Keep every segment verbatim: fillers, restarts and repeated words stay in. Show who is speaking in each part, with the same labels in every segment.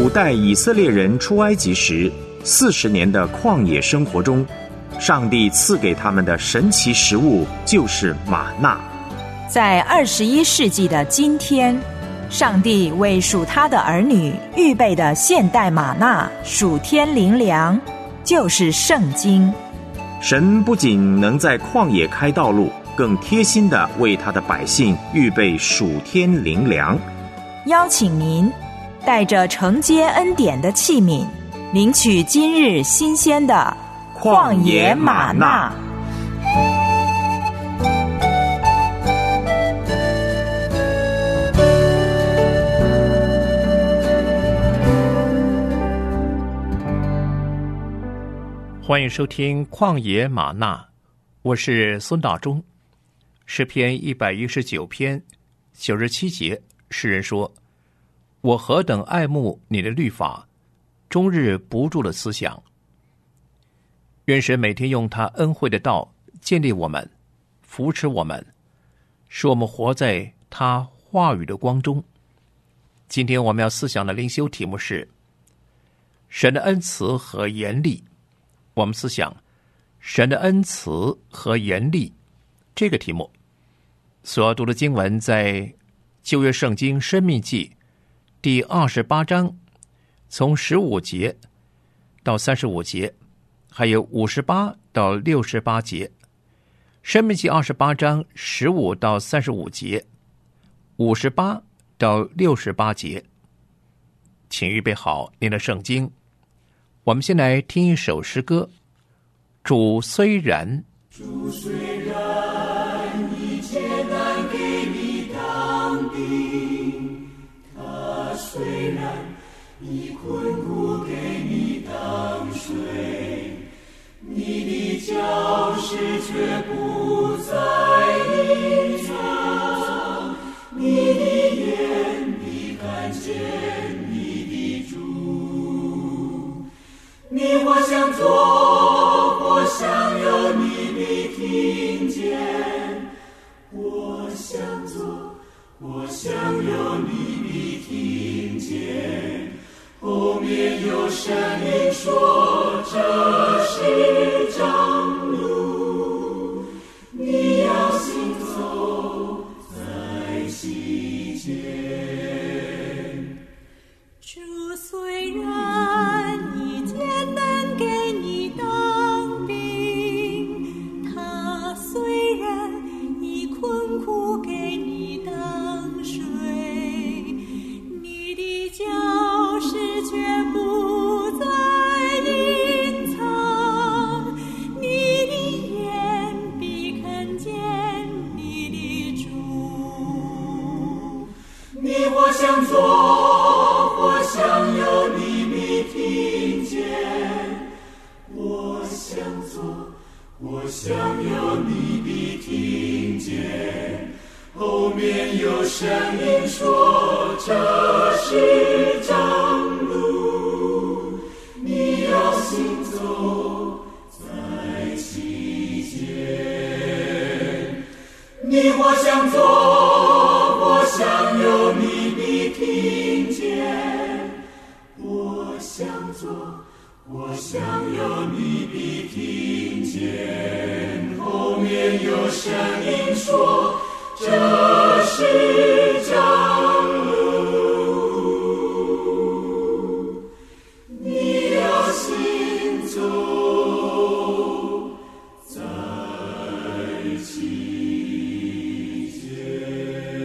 Speaker 1: 古代以色列人出埃及时四十年的旷野生活中，上帝赐给他们的神奇食物就是玛纳。
Speaker 2: 在二十一世纪的今天，上帝为属他的儿女预备的现代玛纳属天灵粮，就是圣经。
Speaker 1: 神不仅能在旷野开道路，更贴心地为他的百姓预备属天灵粮。
Speaker 2: 邀请您带着承接恩典的器皿，领取今日新鲜的旷野玛纳。
Speaker 3: 欢迎收听旷野玛纳，我是孙大中。诗篇一百一十九篇九十七节，诗人说：我何等爱慕你的律法，终日不住的思想。愿神每天用他恩惠的道建立我们，扶持我们，使我们活在他话语的光中。今天我们要思想的灵修题目是神的恩慈和严厉。我们思想神的恩慈和严厉这个题目。所要读的经文在旧约圣经申命记第二十八章，从十五节到三十五节，还有五十八到六十八节。申命记二十八章十五到三十五节，五十八到六十八节。请预备好您的圣经。我们先来听一首诗歌，主虽然。
Speaker 4: 主虽然一切难给你当兵，他虽然一困苦给你当水，你的脚石却不再隐藏，你的眼必看见你的主。你或想做，或想有，你必听见；我想做，我想有，你必听见。后面有声音说，这是正路，你要行走在其间。
Speaker 5: 主虽然一艰难给你当兵，他虽然一困苦给你当水，你的脚石却不再隐藏，你的眼必看见你的主。
Speaker 4: 你或想做，或想有，你必听见；我想做，我想有，你必听见。后面有声音说，这是正路，你要行走在其间。你或想做，或想有，你必听见；我想做，我想有，你必听见。后面有声音说，这是正路，你要行走在其间。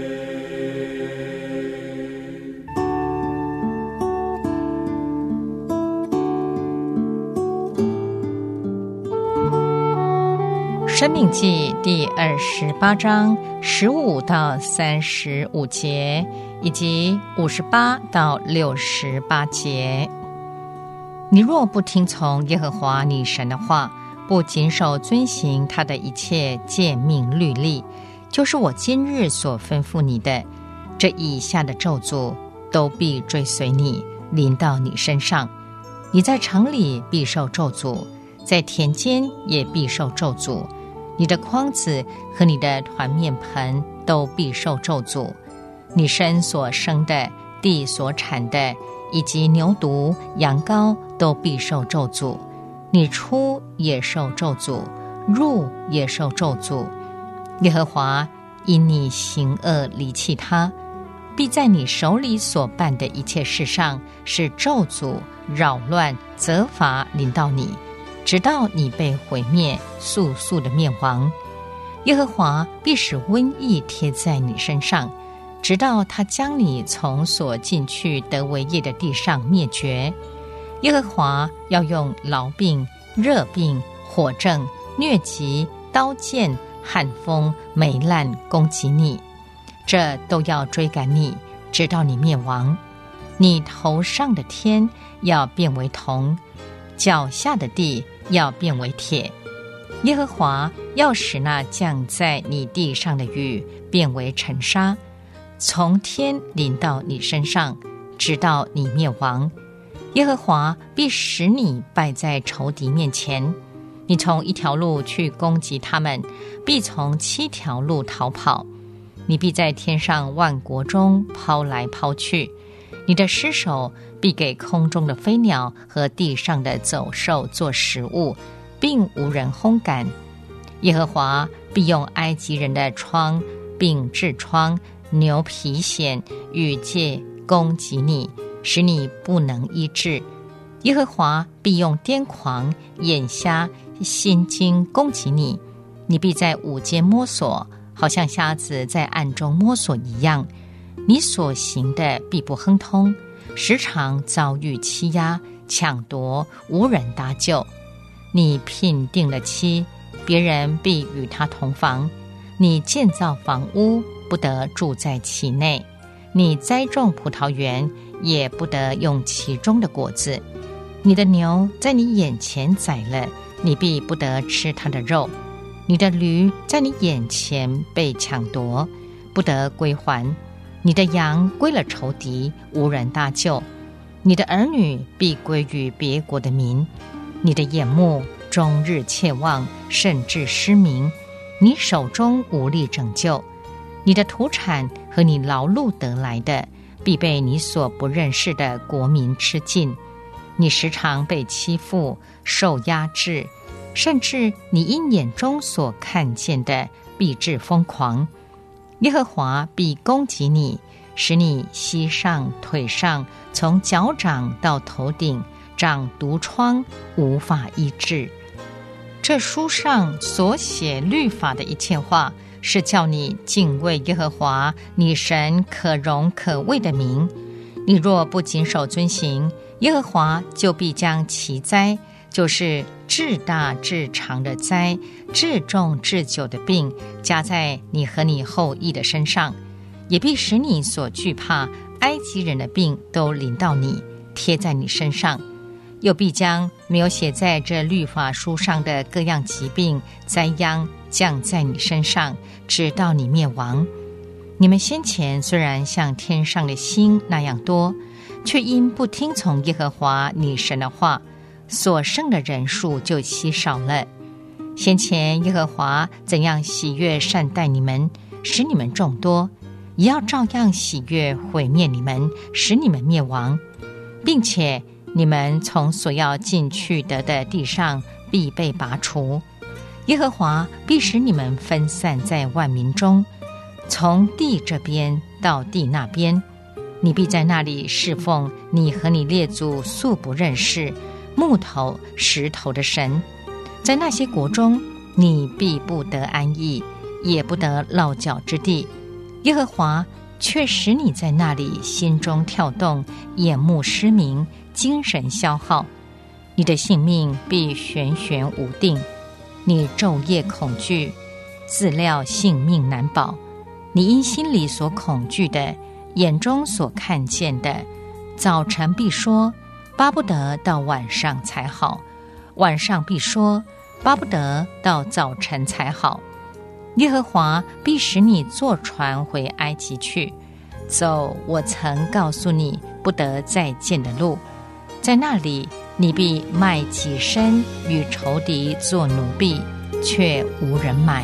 Speaker 6: 申命记第二十八章十五到三十五节，以及五十八到六十八节。你若不听从耶和华你神的话，不谨守遵行他的一切诫命律例，就是我今日所吩咐你的，这以下的咒诅都必追随你，临到你身上。你在城里必受咒诅，在田间也必受咒诅。你的筐子和你的团面盆都必受咒诅，你身所生的，地所产的， 以及牛犊、羊羔都必受咒诅，你出也受咒诅，入也受咒诅。耶和华因你行恶离弃他，必在你手里所办的一切事上是咒诅、扰乱、责罚临到你，直到你被毁灭，速速的灭亡。耶和华必使瘟疫贴在你身上，直到他将你从所进去得为业的地上灭绝。耶和华要用痨病、热病、火症、疟疾、刀剑、旱风、霉烂攻击你，这都要追赶你，直到你灭亡。你头上的天要变为铜，脚下的地要变为铁。耶和华要使那降在你地上的雨变为尘沙，从天临到你身上，直到你灭亡。耶和华必使你败在仇敌面前，你从一条路去攻击他们，必从七条路逃跑。你必在天上万国中抛来抛去，你的尸首必给空中的飞鸟和地上的走兽做食物，并无人烘干。耶和华必用埃及人的疮，并痔疮、牛皮癣与疥攻击你，使你不能医治。耶和华必用癫狂、眼瞎、心惊攻击你，你必在午间摸索，好像瞎子在暗中摸索一样。你所行的必不亨通，时常遭遇欺压、抢夺，无人搭救。你聘定了妻，别人必与他同房。你建造房屋，不得住在其内。你栽种葡萄园，也不得用其中的果子。你的牛在你眼前宰了，你必不得吃它的肉。你的驴在你眼前被抢夺，不得归还。你的羊归了仇敌，无人搭救。你的儿女必归于别国的民。你的眼目终日切望，甚至失明。你手中无力拯救。你的土产和你劳碌得来的，必被你所不认识的国民吃尽。你时常被欺负，受压制，甚至你因眼中所看见的，必致疯狂。耶和华必攻击你，使你膝上、腿上，从脚掌到头顶长毒疮，无法医治。这书上所写律法的一切话，是叫你敬畏耶和华你神可荣可畏的名。你若不谨守遵行，耶和华就必将其灾，就是至大至长的灾，至重至久的病，加在你和你后裔的身上，也必使你所惧怕埃及人的病都临到你，贴在你身上。又必将没有写在这律法书上的各样疾病、灾殃降在你身上，直到你灭亡。你们先前虽然像天上的星那样多，却因不听从耶和华你神的话，所剩的人数就稀少了。先前耶和华怎样喜悦善待你们，使你们众多，也要照样喜悦毁灭你们，使你们灭亡，并且你们从所要进去得的地上必被拔除。耶和华必使你们分散在万民中，从地这边到地那边，你必在那里侍奉你和你列祖素不认识木头石头的神。在那些国中，你必不得安逸，也不得落脚之地。耶和华却使你在那里心中跳动，眼目失明，精神消耗。你的性命必悬悬无定，你昼夜恐惧，自料性命难保。你因心里所恐惧的，眼中所看见的，早晨必说巴不得到晚上才好，晚上必说巴不得到早晨才好。耶和华必使你坐船回埃及去，走我曾告诉你不得再见的路。在那里你必卖己身与仇敌做奴婢，却无人买。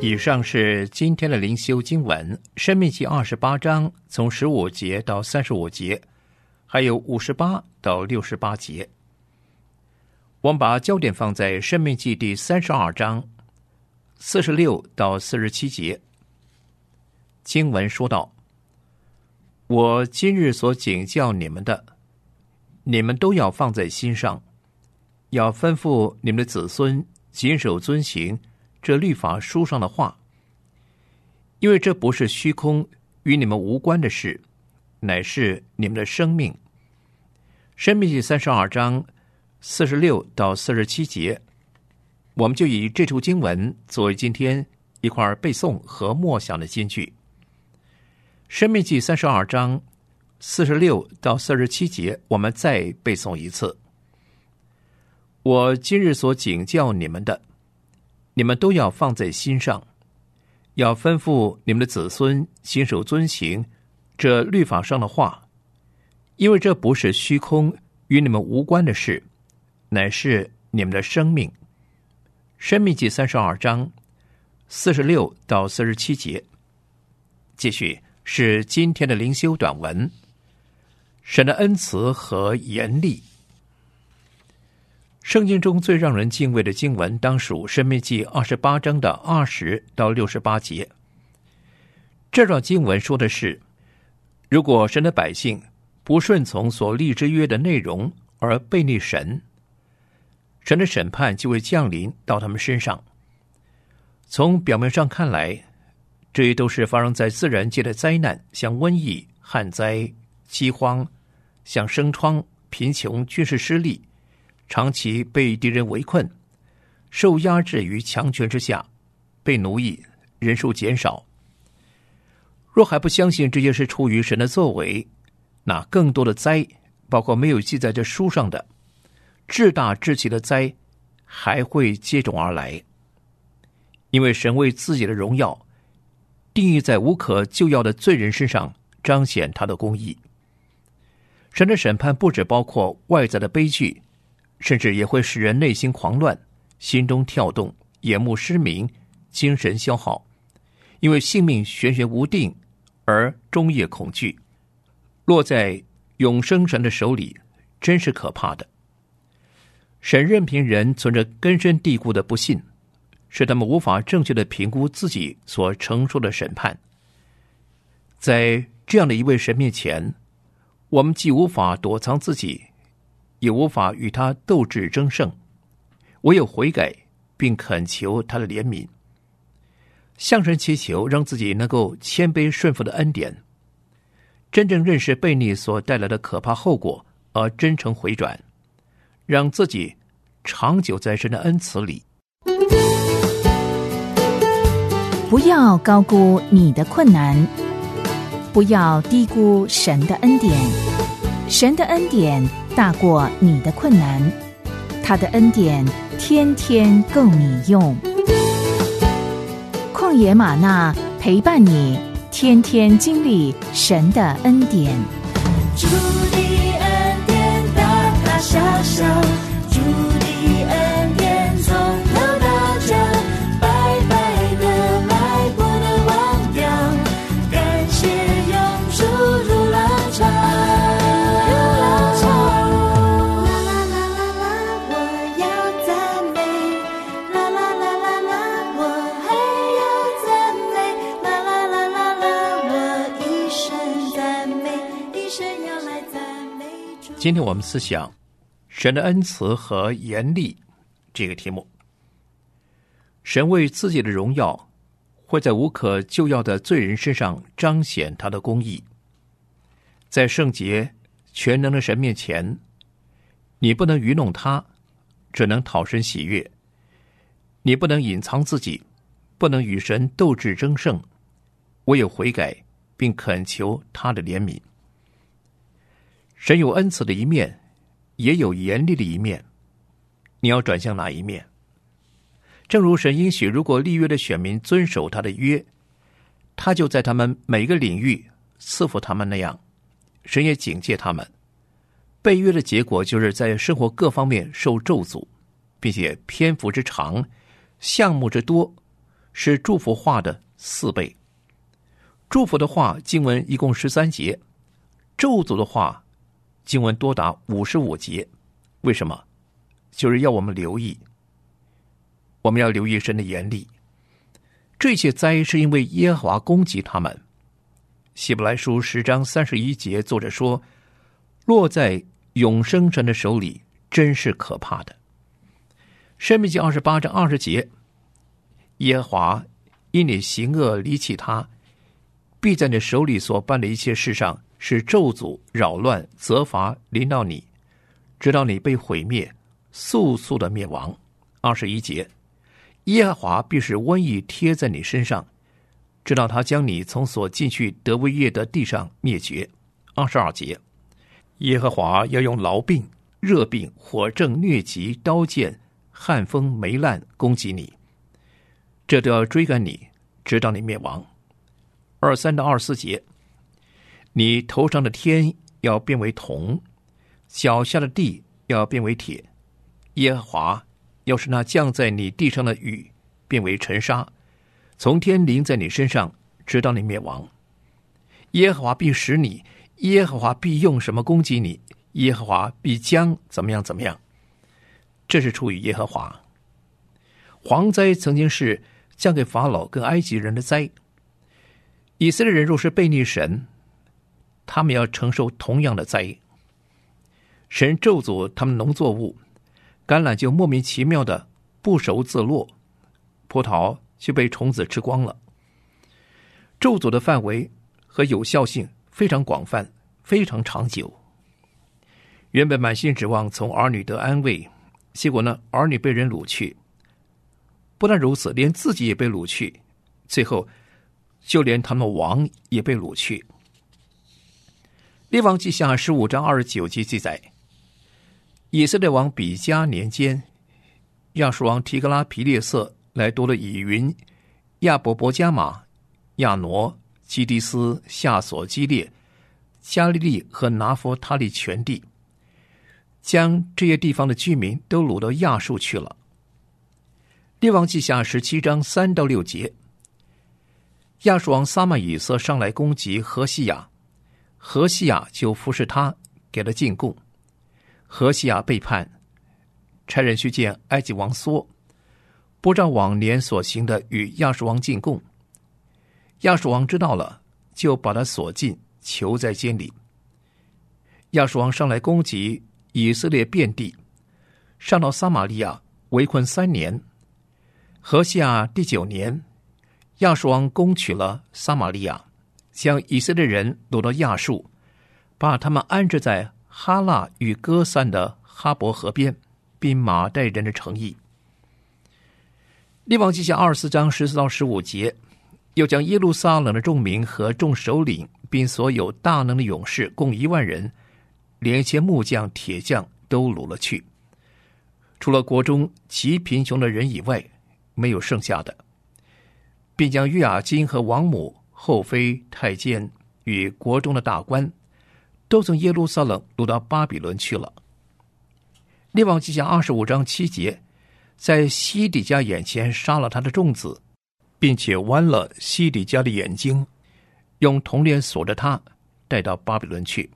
Speaker 3: 以上是今天的灵修经文，申命记二十八章从十五节到三十五节，还有五十八到六十八节。我们把焦点放在申命记第三十二章四十六到四十七节。经文说道：我今日所警教你们的，你们都要放在心上，要吩咐你们的子孙谨守遵行这律法书上的话，因为这不是虚空与你们无关的事，乃是你们的生命。申命记三十二章四十六到四十七节，我们就以这处经文作为今天一块背诵和默想的金句。申命记三十二章四十六到四十七节，我们再背诵一次。我今日所警教你们的，你们都要放在心上，要吩咐你们的子孙谨守遵行这律法上的话，因为这不是虚空与你们无关的事，乃是你们的生命。申命记三十二章四十六到四十七节。继续是今天的灵修短文，神的恩慈和严厉。圣经中最让人敬畏的经文当属申命记二十八章的二十到六十八节。这段经文说的是，如果神的百姓不顺从所立之约的内容而背逆神，神的审判就会降临到他们身上。从表面上看来，这些都是发生在自然界的灾难，像瘟疫、旱灾、饥荒，像生疮、贫穷、军事失利，长期被敌人围困，受压制于强权之下，被奴役，人数减少。若还不相信这些是出于神的作为，那更多的灾，包括没有记在这书上的至大至奇的灾，还会接踵而来。因为神为自己的荣耀定义在无可救药的罪人身上，彰显他的公义。神的审判不只包括外在的悲剧，甚至也会使人内心狂乱，心中跳动，眼目失明，精神消耗，因为性命悬悬无定而终夜恐惧。落在永生神的手里，真是可怕的。神任凭人存着根深蒂固的不信，使他们无法正确的评估自己所承受的审判。在这样的一位神面前，我们既无法躲藏自己，也无法与他斗智争胜，唯有悔改并恳求他的怜悯，向神祈求让自己能够谦卑顺服的恩典，真正认识悖逆所带来的可怕后果，而真诚回转，让自己长久在神的恩慈里。
Speaker 2: 不要高估你的困难，不要低估神的恩典。神的恩典大过你的困难，他的恩典天天够你用。旷野吗哪陪伴你，天天经历神的恩典。
Speaker 5: 主的恩典大大小小，主的恩典从头到脚，白白的来不能忘掉，感谢永驻如浪潮，如浪潮。啦啦啦啦啦，我要赞美，啦啦啦啦啦，我还要赞美，啦啦啦啦啦，我一生赞美，一生要来赞美主。
Speaker 3: 今天我们思想神的恩慈和严厉这个题目。神为自己的荣耀会在无可救药的罪人身上彰显他的公义。在圣洁全能的神面前，你不能愚弄他，只能讨神喜悦。你不能隐藏自己，不能与神斗智争胜，唯有悔改并恳求他的怜悯。神有恩慈的一面，也有严厉的一面，你要转向哪一面？正如神应许，如果立约的选民遵守他的约，他就在他们每个领域赐福他们那样，神也警戒他们。背约的结果就是在生活各方面受咒诅，并且篇幅之长，项目之多， 是祝福话的四倍。祝福的话经文一共十三节，咒诅的话经文多达五十五节。为什么？就是要我们留意，我们要留意神的严厉。这些灾是因为耶和华攻击他们。希伯来书十章三十一节，作者说，落在永生神的手里，真是可怕的。申命记二十八章二十节，耶和华因你行恶离弃他，必在你手里所办的一切事上使咒诅、扰乱、责罚临到你，直到你被毁灭，速速的灭亡。二十一节，耶和华必使瘟疫贴在你身上，直到他将你从所进去得为业的地上灭绝。二十二节，耶和华要用痨病、热病、火症、疟疾、刀剑、旱风、霉烂攻击你，这都要追赶你，直到你灭亡。二三到二四节，你头上的天要变为铜，脚下的地要变为铁。耶和华要使那降在你地上的雨变为尘沙，从天淋在你身上，直到你灭亡。耶和华必使你，耶和华必用什么攻击你，耶和华必将怎么样怎么样。这是出于耶和华。蝗灾曾经是降给法老跟埃及人的灾，以色列人若是背逆神，他们要承受同样的灾。神咒诅他们农作物，橄榄就莫名其妙的不熟自落，葡萄就被虫子吃光了。咒诅的范围和有效性非常广泛，非常长久。原本满心指望从儿女得安慰，结果呢，儿女被人掳去。不但如此，连自己也被掳去，最后就连他们王也被掳去。列王记下十五章二十九节记载，以色列王比加年间，亚述王提格拉皮列色来夺了以云、亚伯伯加马、亚挪、基迪斯、夏索基列、加利利和拿佛他利全地，将这些地方的居民都掳到亚述去了。列王记下十七章三到六节，亚述王撒玛以色上来攻击何西亚，何西亚就服侍他，给了进贡。何西亚背叛，差人去见埃及王梭，不照往年所行的与亚述王进贡。亚述王知道了，就把他锁禁，囚在监里。亚述王上来攻击以色列遍地，上到撒玛利亚，围困三年。何西亚第九年，亚述王攻取了撒玛利亚，将以色列人掳到亚述，把他们安置在哈腊与歌散的哈伯河边，并马代人的城邑。列王记下二十四章十四到十五节，又将耶路撒冷的众民和众首领，并所有大能的勇士共一万人，连一些木匠、铁匠都掳了去，除了国中极贫穷的人以外，没有剩下的，并将约雅金和王母、后妃、太监与国中的大官，都从耶路撒冷掳到巴比伦去了。列王记下二十五章七节，在西底家眼前杀了他的众子，并且剜了西底家的眼睛，用铜链锁着他，带到巴比伦去。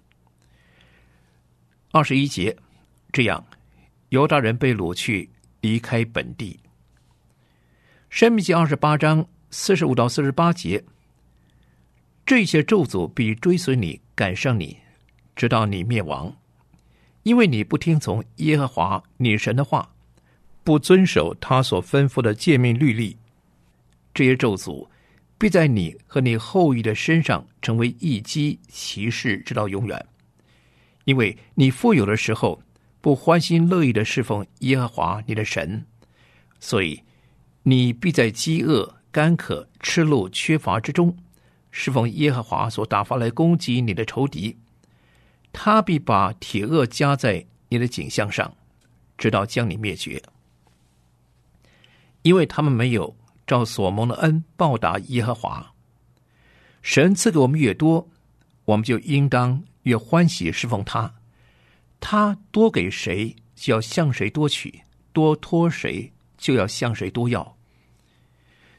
Speaker 3: 二十一节，这样犹大人被掳去，离开本地。申命记二十八章四十五到四十八节，这些咒诅必追随你，赶上你，直到你灭亡，因为你不听从耶和华你神的话，不遵守他所吩咐的诫命律例。这些咒诅必在你和你后裔的身上成为一击歧视，直到永远。因为你富有的时候，不欢心乐意的侍奉耶和华你的神，所以你必在饥饿、干渴、吃露、缺乏之中，侍奉耶和华所打发来攻击你的仇敌。他必把铁轭加在你的颈项上，直到将你灭绝。因为他们没有照所蒙的恩报答耶和华。神赐给我们越多，我们就应当越欢喜侍奉他。他多给谁，就要向谁多取；多托谁，就要向谁多要。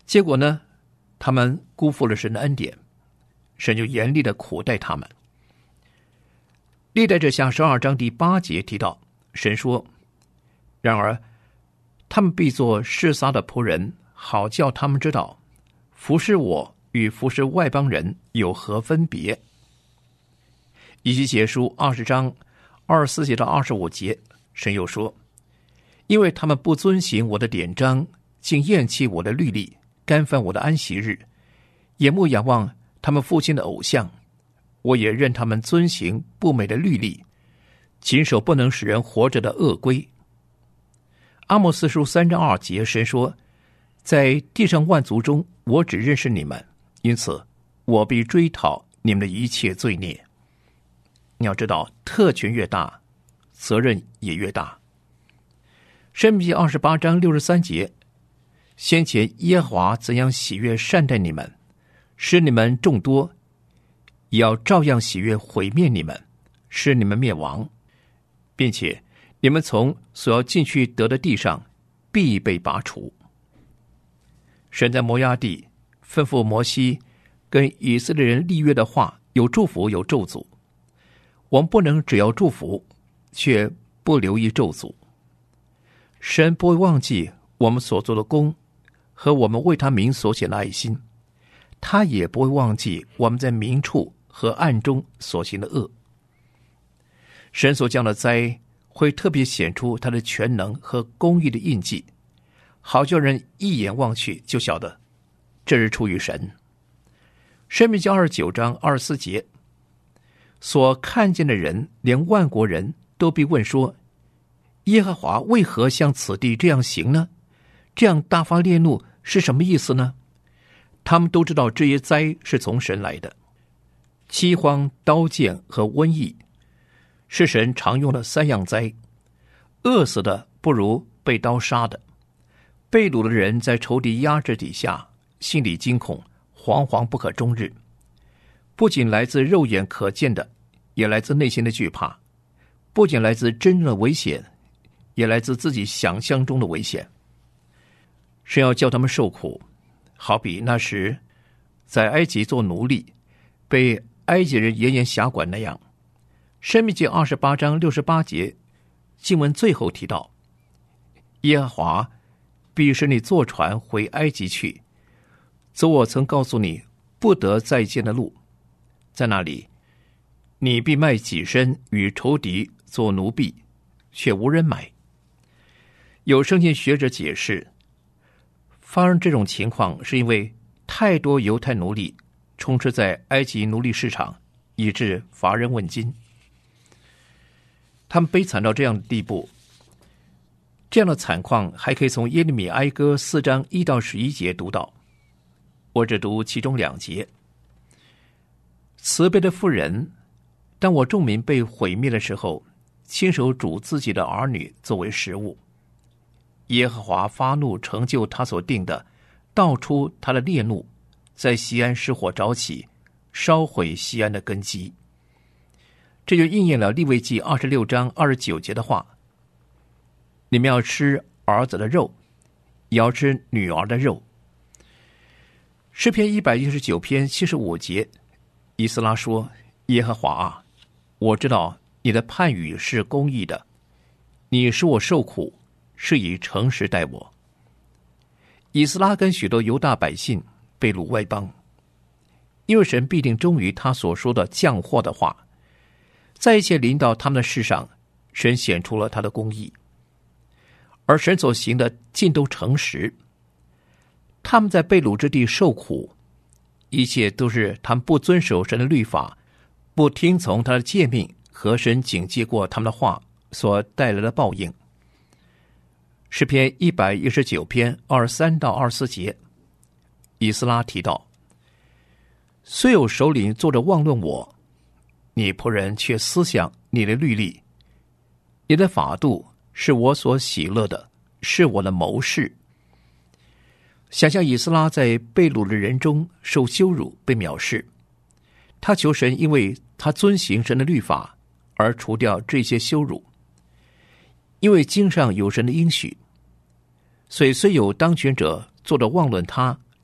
Speaker 3: 结果呢，他们辜负了神的恩典，神就严厉的苦待他们。历代志下十二章第八节提到，神说：然而他们必做示撒的仆人，好叫他们知道服侍我与服侍外邦人有何分别。以西结书二十章二十四节到二十五节，神又说：因为他们不遵行我的典章，竟厌弃我的律例，干犯我的安息日，眼目仰望他们父亲的偶像，我也任他们遵行不美的律例，谨守不能使人活着的恶规。阿莫斯书三章二节，神说：在地上万族中，我只认识你们，因此我必追讨你们的一切罪孽。你要知道，特权越大，责任也越大。申命记二十八章六十三节，先前耶和华怎样喜悦善待你们，使你们众多，也要照样喜悦毁灭你们，使你们灭亡，并且你们从所要进去得的地上必被拔除。神在摩押地吩咐摩西跟以色列人立约的话，有祝福有咒诅。我们不能只要祝福，却不留意咒诅。神不会忘记我们所做的功和我们为他名所显的爱心，他也不会忘记我们在明处和暗中所行的恶。神所降的灾会特别显出他的全能和公义的印记，好叫人一眼望去就晓得这是出于神。申命记二十九章二十四节，所看见的人，连万国人都必问说：耶和华为何向此地这样行呢？这样大发烈怒是什么意思呢？他们都知道这些灾是从神来的，饥荒、刀剑和瘟疫是神常用的三样灾。饿死的不如被刀杀的，被掳的人在仇敌压制底下，心里惊恐，惶惶不可终日。不仅来自肉眼可见的，也来自内心的惧怕；不仅来自真正的危险，也来自自己想象中的危险。神要叫他们受苦，好比那时在埃及做奴隶，被埃及人严严辖管那样。申命记二十八章六十八节经文最后提到，耶和华必使你坐船回埃及去，走我曾告诉你不得再见的路，在那里你必卖己身与仇敌做奴婢，却无人买。有圣经学者解释，发生这种情况是因为太多犹太奴隶充斥在埃及奴隶市场，以致乏人问津。他们悲惨到这样的地步，这样的惨况还可以从耶利米哀歌四章一到十一节读到。我只读其中两节。慈悲的妇人，当我众民被毁灭的时候，亲手煮自己的儿女作为食物。耶和华发怒成就他所定的，道出他的烈怒，在西安失火着起，烧毁西安的根基。这就应验了利未记二十六章二十九节的话：你们要吃儿子的肉，也要吃女儿的肉。诗篇一百一十九篇七十五节，以斯拉说：耶和华啊，我知道你的判语是公义的，你使我受苦，是以诚实待我。以斯拉跟许多犹大百姓被掳外邦，因为神必定忠于他所说的降祸的话，在一切临到他们的事上，神显出了他的公义，而神所行的尽都诚实。他们在被掳之地受苦，一切都是他们不遵守神的律法，不听从他的诫命和神警戒过他们的话所带来的报应。诗篇一百一十九篇二十三到二十四节，以斯拉提到：虽有首领坐着妄论我，你仆人却思想你的律例，你的法度是我所喜乐的，是我的谋士。想象以斯拉在被掳的人中受羞辱，被藐视，他求神因为他遵行神的律法而除掉这些羞辱。因为经上有神的应许，所以虽有当权者坐着妄论他，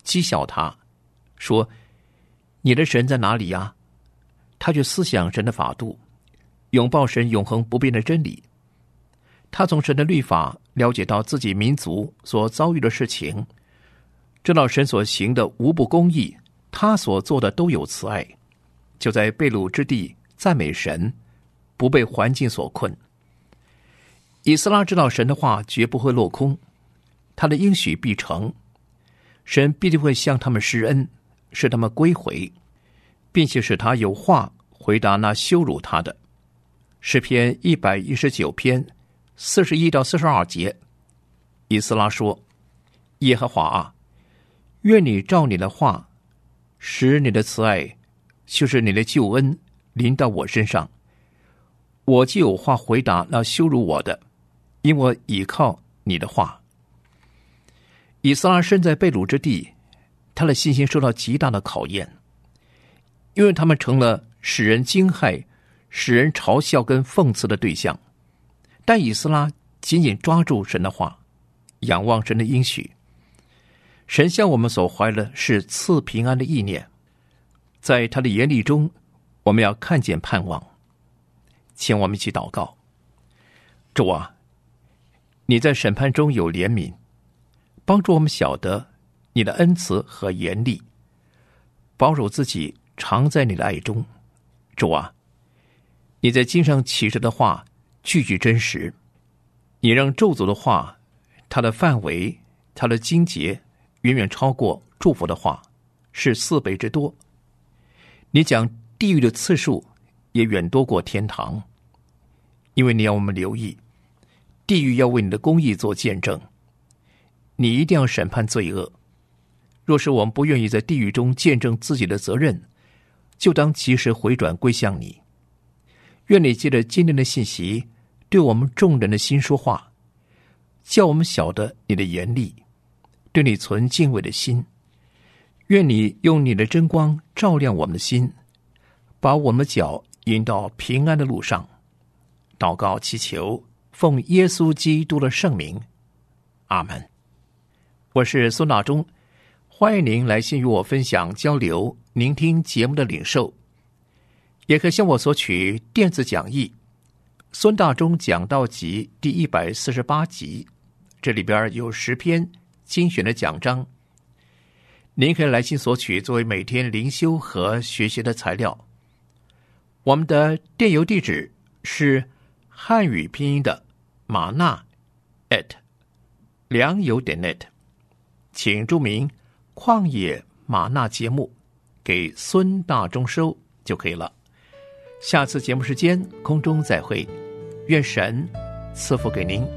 Speaker 3: 讥笑他，说：“你的神在哪里呀？”他却思想神的法度，拥抱神永恒不变的真理。他从神的律法了解到自己民族所遭遇的事情，知道神所行的无不公义，他所做的都有慈爱，就在被掳之地赞美神，不被环境所困。以斯拉知道神的话绝不会落空，他的应许必成，神必定会向他们施恩，使他们归回，并且使他有话回答那羞辱他的。诗篇一百一十九篇四十一到四十二节，以斯拉说：“耶和华啊，愿你照你的话，使你的慈爱，就是你的救恩，临到我身上，我就有话回答那羞辱我的，因我倚靠你的话。”以斯拉身在被掳之地，他的信心受到极大的考验，因为他们成了使人惊骇、使人嘲笑跟讽刺的对象。但以斯拉紧紧抓住神的话，仰望神的应许。神向我们所怀的是赐平安的意念，在他的眼里中，我们要看见盼望。请我们一起祷告。主啊，你在审判中有怜悯，帮助我们晓得你的恩慈和严厉，保守自己常在你的爱中。主啊，你在经上启示的话句句真实，你让咒诅的话，它的范围，它的经节远远超过祝福的话，是四倍之多。你讲地狱的次数也远多过天堂，因为你要我们留意，地狱要为你的公义做见证，你一定要审判罪恶。若是我们不愿意在地狱中见证自己的责任，就当及时回转归向你。愿你借着今天的信息，对我们众人的心说话，叫我们晓得你的严厉，对你存敬畏的心。愿你用你的真光照亮我们的心，把我们的脚引到平安的路上。祷告祈求，奉耶稣基督的圣名，阿们。我是孙大中，欢迎您来信与我分享交流聆听节目的领受，也可向我索取电子讲义孙大中讲道集第一百四十八集，这里边有十篇精选的讲章，您可以来信索取作为每天灵修和学习的材料。我们的电邮地址是汉语拼音的玛纳 at 良友点 net， 请注明旷野玛纳节目给孙大中收就可以了。下次节目时间空中再会，愿神赐福给您。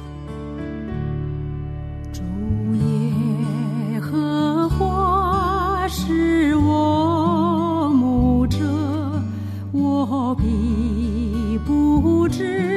Speaker 5: 主耶和华是我牧者，我必不致